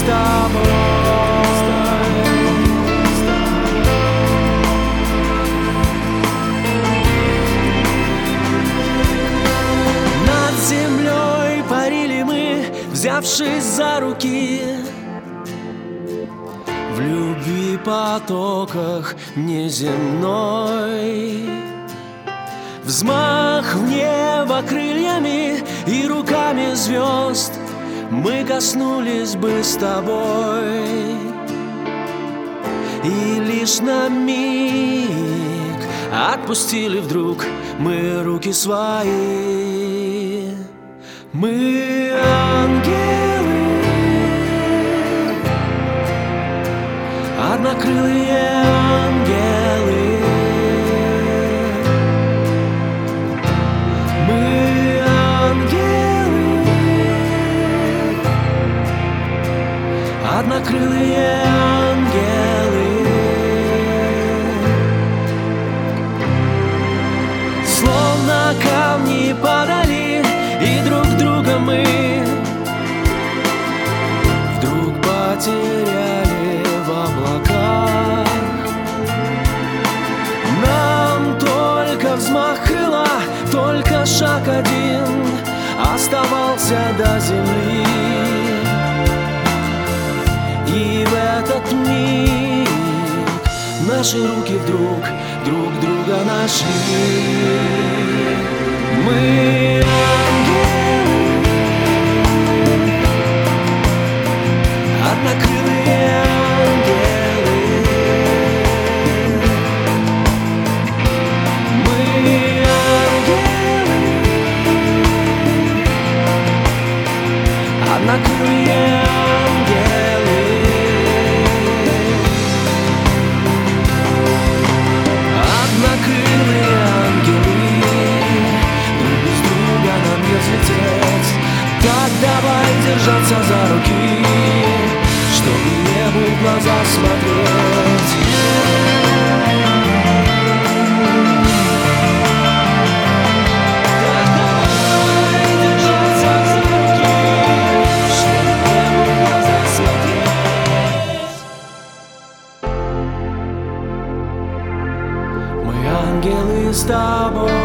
тобой. Над землей парили мы, взявшись за руки, в любви потоках неземной. Взмах в небо крыльями и руками звезд мы коснулись бы с тобой. И лишь на миг отпустили вдруг мы руки свои. Мы ангелы, однокрылые ангелы. Мы ангелы, однокрылые ангелы. Словно камни падали, и друг друга мы вдруг потеряли в облаках. Нам только взмах крыла, только шаг один оставался до земли. И в этот миг наши руки вдруг друг друга нашли. Мы ангелы, однокрылые ангелы. Мы ангелы, однокрылые ангелы. Однокрылые ангелы, друг без друга нам не взлететь. Так давай держаться за руки, чтобы небу в глаза смотреть. Так давай держаться за руки, чтобы небу в глаза смотреть. Мы ангелы с тобой.